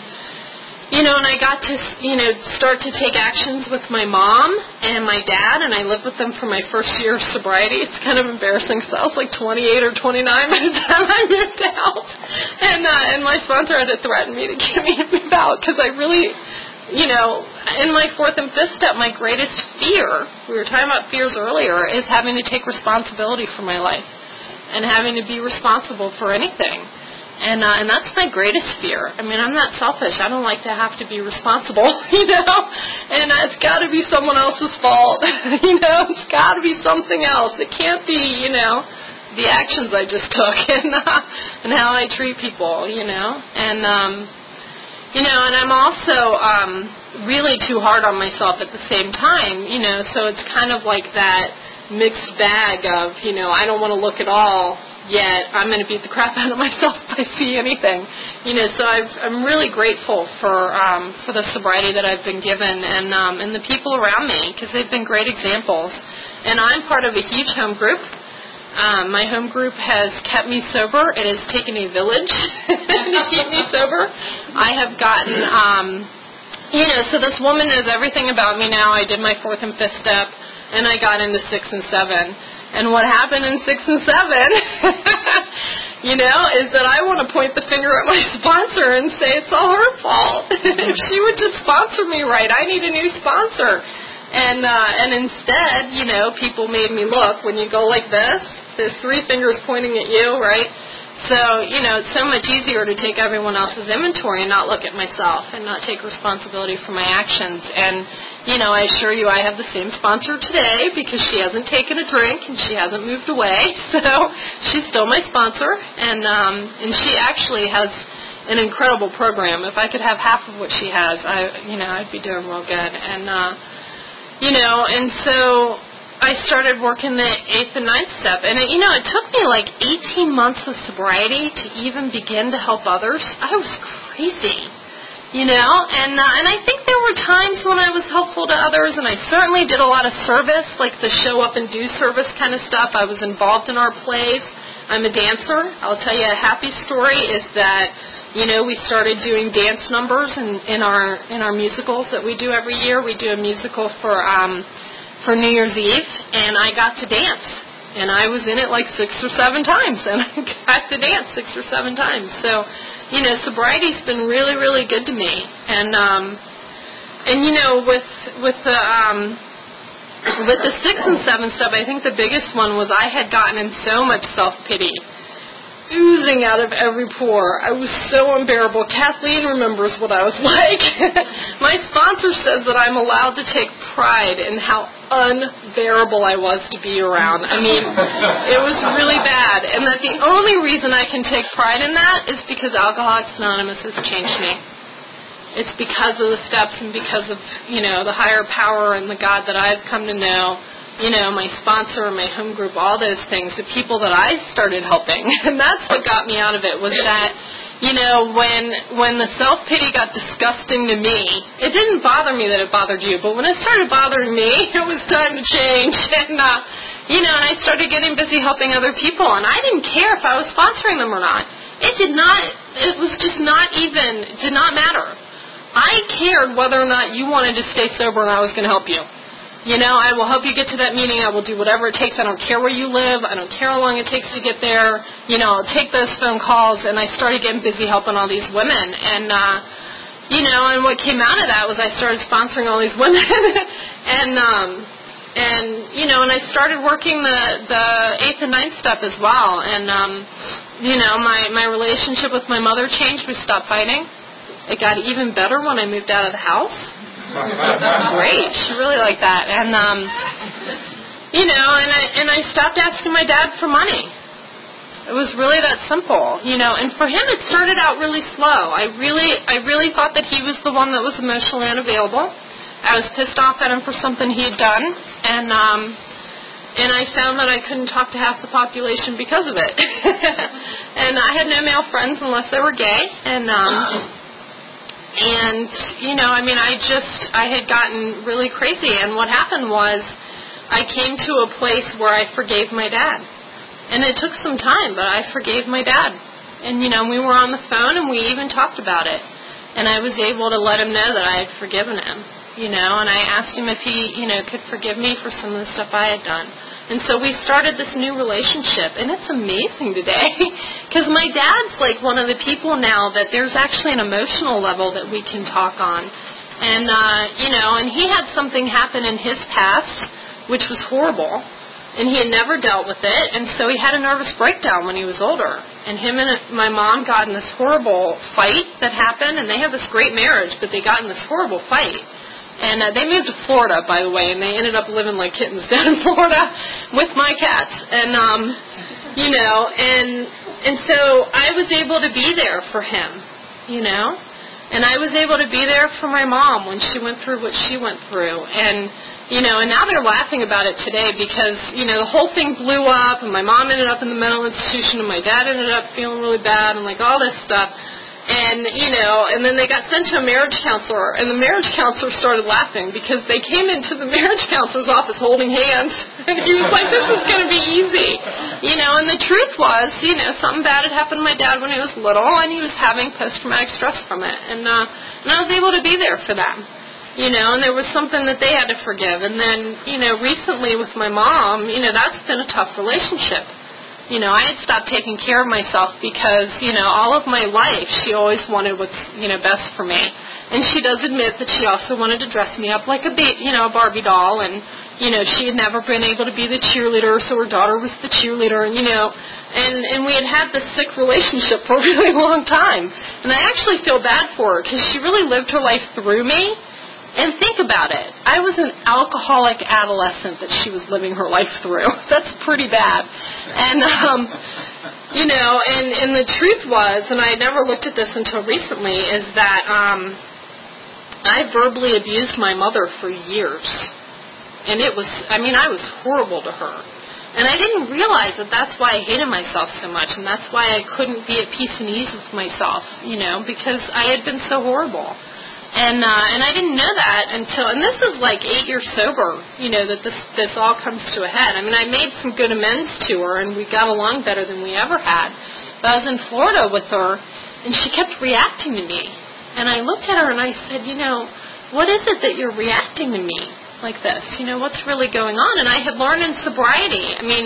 you know, and I got to, you know, start to take actions with my mom and my dad, and I lived with them for my first year of sobriety. It's kind of embarrassing because I was like twenty-eight or twenty-nine by the time I moved out. And, uh, and my sponsor had to threaten me to get me to move out because I really, you know, in my fourth and fifth step, my greatest fear, we were talking about fears earlier, is having to take responsibility for my life and having to be responsible for anything. And uh, and that's my greatest fear. I mean, I'm not selfish. I don't like to have to be responsible, you know. And uh, it's got to be someone else's fault, you know. It's got to be something else. It can't be, you know, the actions I just took and uh, and how I treat people, you know. And um, you know, and I'm also um, really too hard on myself at the same time, you know. So it's kind of like that mixed bag of, you know, I don't want to look at all. Yet I'm going to beat the crap out of myself if I see anything, you know. So I've, I'm really grateful for um, for the sobriety that I've been given, and um, and the people around me, because they've been great examples. And I'm part of a huge home group. Um, my home group has kept me sober. It has taken a village to keep me sober. I have gotten, um, you know, so this woman knows everything about me now. I did my fourth and fifth step, and I got into six and seven. And what happened in six and seven, you know, is that I want to point the finger at my sponsor and say it's all her fault. If she would just sponsor me right, I need a new sponsor. And uh, and instead, you know, people made me look. When you go like this, there's three fingers pointing at you, right? So, you know, it's so much easier to take everyone else's inventory and not look at myself and not take responsibility for my actions. And, you know, I assure you I have the same sponsor today because she hasn't taken a drink and she hasn't moved away. So she's still my sponsor. And, um, and she actually has an incredible program. If I could have half of what she has, I, you know, I'd be doing real good. And, uh, you know, and so I started working the eighth and ninth step. And, it, you know, it took me like eighteen months of sobriety to even begin to help others. I was crazy, you know. And uh, and I think there were times when I was helpful to others, and I certainly did a lot of service, like the show up and do service kind of stuff. I was involved in our plays. I'm a dancer. I'll tell you a happy story is that, you know, we started doing dance numbers in, in our in our musicals that we do every year. We do a musical for um, for New Year's Eve, and I got to dance. And I was in it like six or seven times, and I got to dance six or seven times. So, you know, sobriety's been really, really good to me. And, um, and you know, with with the um, with the six and seven stuff, I think the biggest one was I had gotten in so much self-pity, oozing out of every pore. I was so unbearable. Kathleen remembers what I was like. My sponsor says that I'm allowed to take pride in how unbearable I was to be around. I mean, it was really bad. And that the only reason I can take pride in that is because Alcoholics Anonymous has changed me. It's because of the steps and because of, you know, the higher power and the God that I've come to know. You know, my sponsor, my home group, all those things, the people that I started helping. And that's what got me out of it, was that, you know, when when the self-pity got disgusting to me, it didn't bother me that it bothered you, but when it started bothering me, it was time to change. And, uh, you know, and I started getting busy helping other people, and I didn't care if I was sponsoring them or not. It did not, it was just not even, it did not matter. I cared whether or not you wanted to stay sober and I was going to help you. You know, I will help you get to that meeting. I will do whatever it takes. I don't care where you live. I don't care how long it takes to get there. You know, I'll take those phone calls. And I started getting busy helping all these women. And, uh, you know, and what came out of that was I started sponsoring all these women. and, um, and, you know, and I started working the, the eighth and ninth step as well. And, um, you know, my, my relationship with my mother changed. We stopped fighting. It got even better when I moved out of the house. That's great. She really liked that. And, um, you know, and I, and I stopped asking my dad for money. It was really that simple, you know. And for him, it started out really slow. I really, I really thought that he was the one that was emotionally unavailable. I was pissed off at him for something he had done. And, um, and I found that I couldn't talk to half the population because of it. And I had no male friends unless they were gay. And, um... And, you know, I mean, I just, I had gotten really crazy. And what happened was I came to a place where I forgave my dad. And it took some time, but I forgave my dad. And, you know, we were on the phone and we even talked about it. And I was able to let him know that I had forgiven him, you know. And I asked him if he, you know, could forgive me for some of the stuff I had done. And so we started this new relationship, and it's amazing today, because my dad's like one of the people now that there's actually an emotional level that we can talk on. And, uh, you know, and he had something happen in his past, which was horrible, and he had never dealt with it, and so he had a nervous breakdown when he was older. And him and my mom got in this horrible fight that happened, and they have this great marriage, but they got in this horrible fight. And uh, they moved to Florida, by the way, and they ended up living like kittens down in Florida with my cats. And, um, you know, and and so I was able to be there for him, you know. And I was able to be there for my mom when she went through what she went through. And, you know, and now they're laughing about it today because, you know, the whole thing blew up, and my mom ended up in the mental institution, and my dad ended up feeling really bad, and, like, all this stuff. And, you know, and then they got sent to a marriage counselor, and the marriage counselor started laughing because they came into the marriage counselor's office holding hands, and he was like, this is going to be easy. You know, and the truth was, you know, something bad had happened to my dad when he was little, and he was having post-traumatic stress from it. And, uh, and I was able to be there for them, you know, and there was something that they had to forgive. And then, you know, recently with my mom, you know, that's been a tough relationship. You know, I had stopped taking care of myself because, you know, all of my life she always wanted what's, you know, best for me. And she does admit that she also wanted to dress me up like a, ba- you know, a Barbie doll. And, you know, she had never been able to be the cheerleader, so her daughter was the cheerleader. And, you know, and, and we had had this sick relationship for a really long time. And I actually feel bad for her because she really lived her life through me. And think about it. I was an alcoholic adolescent that she was living her life through. That's pretty bad. And, um, you know, and, and the truth was, and I never looked at this until recently, is that um, I verbally abused my mother for years. And it was, I mean, I was horrible to her. And I didn't realize that that's why I hated myself so much, and that's why I couldn't be at peace and ease with myself, you know, because I had been so horrible. And uh, and I didn't know that until, and this is like eight years sober, you know, that this this all comes to a head. I mean, I made some good amends to her, and we got along better than we ever had. But I was in Florida with her, and she kept reacting to me. And I looked at her and I said, you know, what is it that you're reacting to me like this? You know, what's really going on? And I had learned in sobriety. I mean,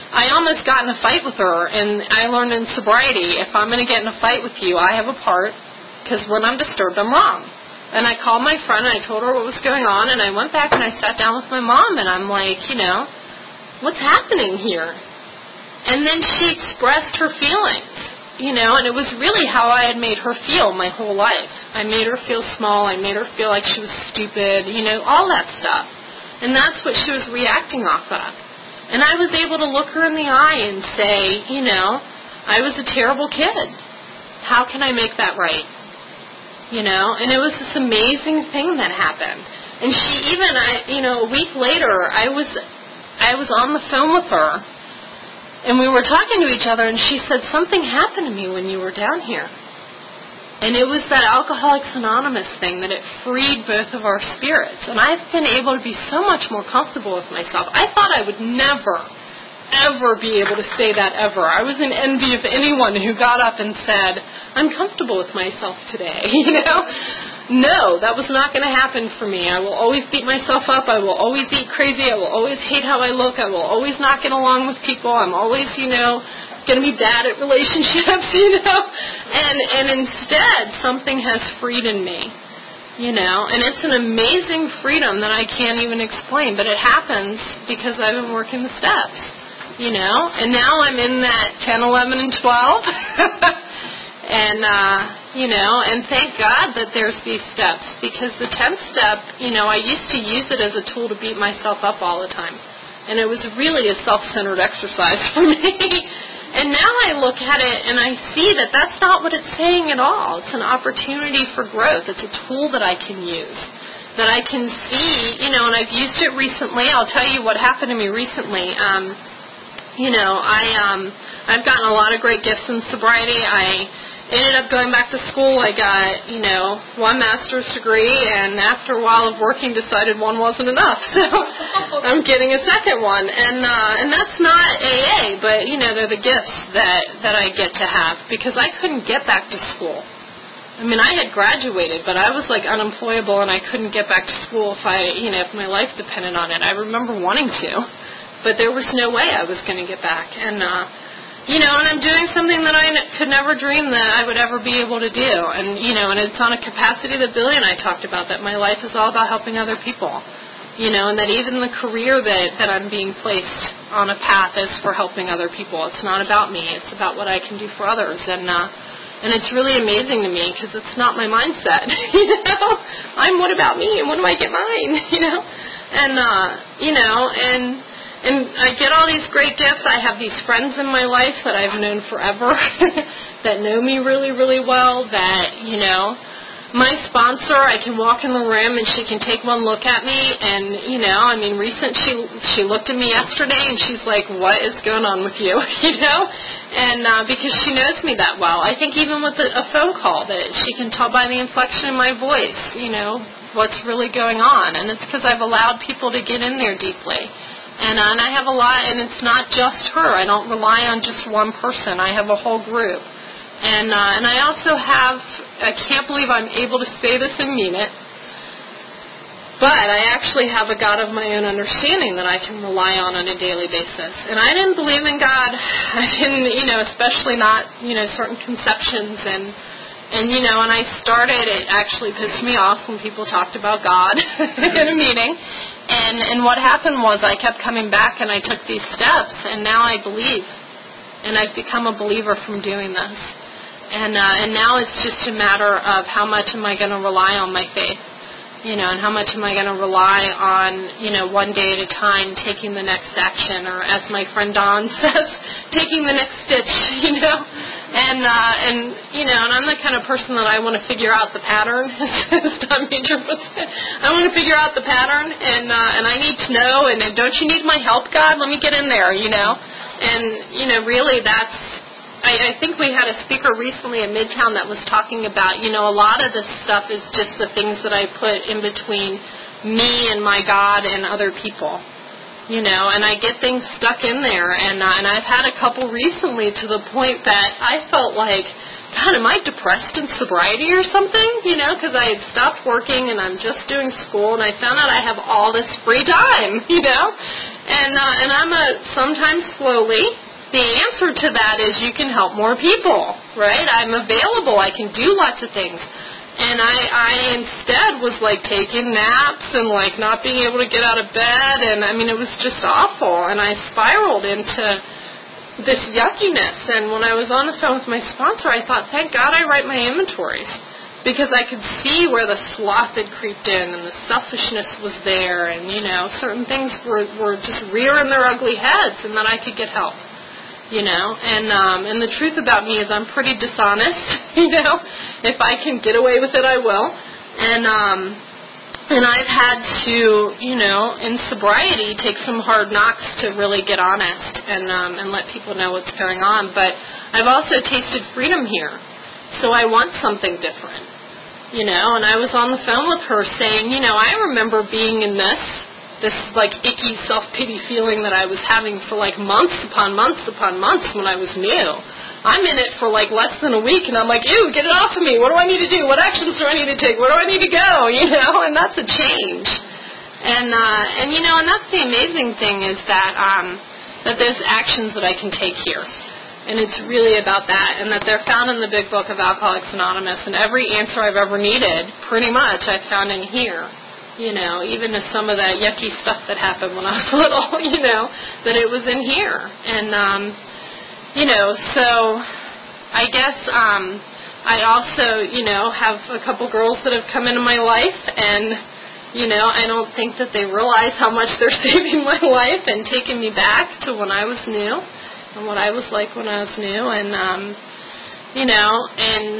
I almost got in a fight with her, and I learned in sobriety, if I'm going to get in a fight with you, I have a part, because when I'm disturbed, I'm wrong. And I called my friend, and I told her what was going on, and I went back and I sat down with my mom, and I'm like, you know, what's happening here? And then she expressed her feelings, you know, and it was really how I had made her feel my whole life. I made her feel small, I made her feel like she was stupid, you know, all that stuff. And that's what she was reacting off of. And I was able to look her in the eye and say, you know, I was a terrible kid. How can I make that right? You know, and it was this amazing thing that happened. And she even, I, you know, a week later, I was, I was on the phone with her, and we were talking to each other, and she said, something happened to me when you were down here. And it was that Alcoholics Anonymous thing, that it freed both of our spirits. And I've been able to be so much more comfortable with myself. I thought I would never, ever be able to say that ever. I was in envy of anyone who got up and said, I'm comfortable with myself today, you know? No, that was not going to happen for me. I will always beat myself up. I will always eat crazy. I will always hate how I look. I will always not get along with people. I'm always, you know, going to be bad at relationships, you know, and and instead something has freed in me, you know, and it's an amazing freedom that I can't even explain, but it happens because I've been working the steps, you know, and now I'm in that ten, eleven, and twelve, and, uh, you know, and thank God that there's these steps, because the tenth step, you know, I used to use it as a tool to beat myself up all the time, and it was really a self-centered exercise for me. And now I look at it and I see that that's not what it's saying at all. It's an opportunity for growth. It's a tool that I can use, that I can see, you know, and I've used it recently. I'll tell you what happened to me recently. Um, you know, I, um, I've gotten a lot of great gifts in sobriety. I ended up going back to school. I got, you know, one master's degree, and after a while of working decided one wasn't enough. So I'm getting a second one. And uh, and that's not A A, but, you know, they're the gifts that, that I get to have, because I couldn't get back to school. I mean, I had graduated, but I was, like, unemployable, and I couldn't get back to school if I, you know, if my life depended on it. I remember wanting to, but there was no way I was going to get back. And, uh, You know, and I'm doing something that I n- could never dream that I would ever be able to do. And, you know, and it's on a capacity that Billy and I talked about, that my life is all about helping other people. You know, and that even the career that, that I'm being placed on a path is for helping other people. It's not about me. It's about what I can do for others. And uh, and it's really amazing to me, because it's not my mindset. You know, I'm what about me, and when do I get mine? You know, and, uh, you know, and... And I get all these great gifts. I have these friends in my life that I've known forever that know me really, really well, that, you know, my sponsor, I can walk in the room and she can take one look at me, and, you know, I mean, recent, she she looked at me yesterday and she's like, what is going on with you, you know, and uh, because she knows me that well. I think even with a, a phone call that she can tell by the inflection in my voice, you know, what's really going on, and it's because I've allowed people to get in there deeply. And, uh, and I have a lot, and it's not just her. I don't rely on just one person. I have a whole group. And uh, and I also have, I can't believe I'm able to say this and mean it, but I actually have a God of my own understanding that I can rely on on a daily basis. And I didn't believe in God. I didn't, you know, especially not, you know, certain conceptions. And, and you know, and I started, it actually pissed me off when people talked about God in a meeting. And and what happened was I kept coming back and I took these steps, and now I believe. And I've become a believer from doing this. And uh, and now it's just a matter of how much am I going to rely on my faith, you know, and how much am I going to rely on, you know, one day at a time, taking the next action, or as my friend Dawn says, taking the next stitch, you know. And, uh, and you know, and I'm the kind of person that I want to figure out the pattern, as Don Major would say. I want to figure out the pattern, and uh, and I need to know, and don't you need my help, God? Let me get in there, you know. And, you know, really that's, I, I think we had a speaker recently in Midtown that was talking about, you know, a lot of this stuff is just the things that I put in between me and my God and other people. You know, and I get things stuck in there, and uh, and I've had a couple recently to the point that I felt like, God, am I depressed in sobriety or something? You know, because I had stopped working and I'm just doing school, and I found out I have all this free time, you know, And uh, and I'm a sometimes slowly. The answer to that is you can help more people, right? I'm available. I can do lots of things. And I, I instead was like taking naps and like not being able to get out of bed. And I mean, it was just awful. And I spiraled into this yuckiness. And when I was on the phone with my sponsor, I thought, thank God I write my inventories. Because I could see where the sloth had creeped in and the selfishness was there. And, you know, certain things were, were just rearing their ugly heads and that I could get help. You know, and um, and the truth about me is I'm pretty dishonest, you know. If I can get away with it, I will. And um, and I've had to, you know, in sobriety, take some hard knocks to really get honest and um, and let people know what's going on. But I've also tasted freedom here, so I want something different, you know. And I was on the phone with her saying, you know, I remember being in this. this like icky self-pity feeling that I was having for like months upon months upon months when I was new. I'm in it for like less than a week and I'm like, ew, get it off of me. What do I need to do? What actions do I need to take? Where do I need to go? You know, and that's a change. And, uh, and you know, and that's the amazing thing is that, um, that there's actions that I can take here. And it's really about that. And that they're found in the big book of Alcoholics Anonymous. And every answer I've ever needed, pretty much, I found in here. You know, even to some of that yucky stuff that happened when I was little, you know, that it was in here. And, um, you know, so I guess um, I also, you know, have a couple girls that have come into my life, and, you know, I don't think that they realize how much they're saving my life and taking me back to when I was new and what I was like when I was new. And, um, you know, and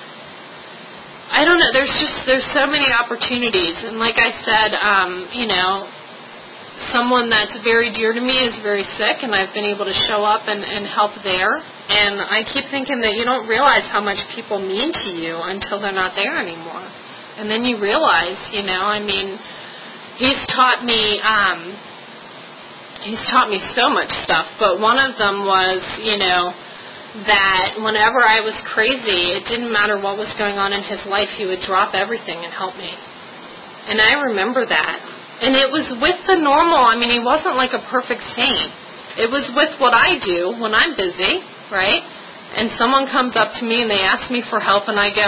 I don't know, there's just, there's so many opportunities. And like I said, um, you know, someone that's very dear to me is very sick, and I've been able to show up and, and help there. And I keep thinking that you don't realize how much people mean to you until they're not there anymore. And then you realize, you know, I mean, he's taught me, um, he's taught me so much stuff, but one of them was, you know, that whenever I was crazy, it didn't matter what was going on in his life, he would drop everything and help me. And I remember that. And it was with the normal, I mean, he wasn't like a perfect saint. It was with what I do when I'm busy, right? And someone comes up to me and they ask me for help, and I go,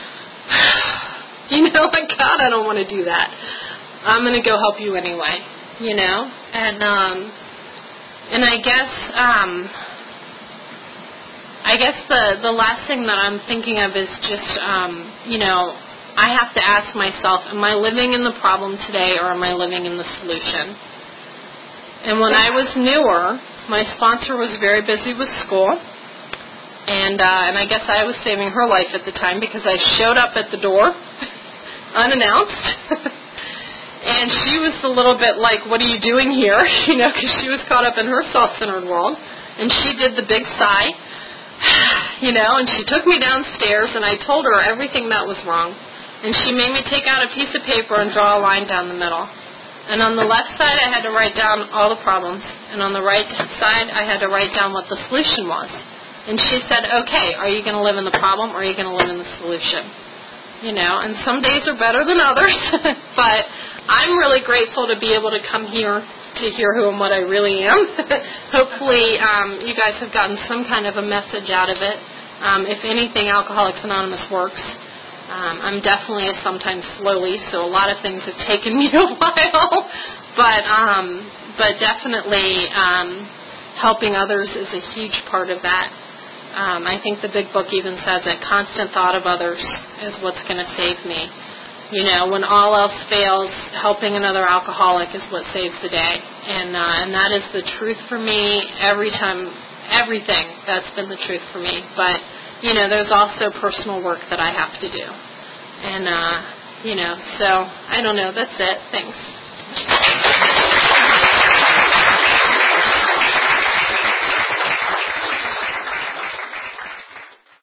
you know, like, God, I don't want to do that. I'm going to go help you anyway, you know? And, um, and I guess, um, I guess the, the last thing that I'm thinking of is just, um, you know, I have to ask myself, am I living in the problem today or am I living in the solution? And when I was newer, my sponsor was very busy with school, and uh, and I guess I was saving her life at the time because I showed up at the door unannounced, and she was a little bit like, what are you doing here? You know, because she was caught up in her self-centered world, and she did the big sigh. You know, and she took me downstairs, and I told her everything that was wrong. And she made me take out a piece of paper and draw a line down the middle. And on the left side, I had to write down all the problems. And on the right side, I had to write down what the solution was. And she said, okay, are you going to live in the problem or are you going to live in the solution? You know, and some days are better than others. But I'm really grateful to be able to come here to hear who and what I really am. Hopefully um, you guys have gotten some kind of a message out of it. Um, if anything, Alcoholics Anonymous works. Um, I'm definitely a sometimes slowly, so a lot of things have taken me a while. But um, but definitely um, helping others is a huge part of that. Um, I think the big book even says that constant thought of others is what's going to save me. You know, when all else fails, helping another alcoholic is what saves the day. And uh, and that is the truth for me every time, everything. That's been the truth for me. But, you know, there's also personal work that I have to do. And, uh, you know, so, I don't know. That's it. Thanks.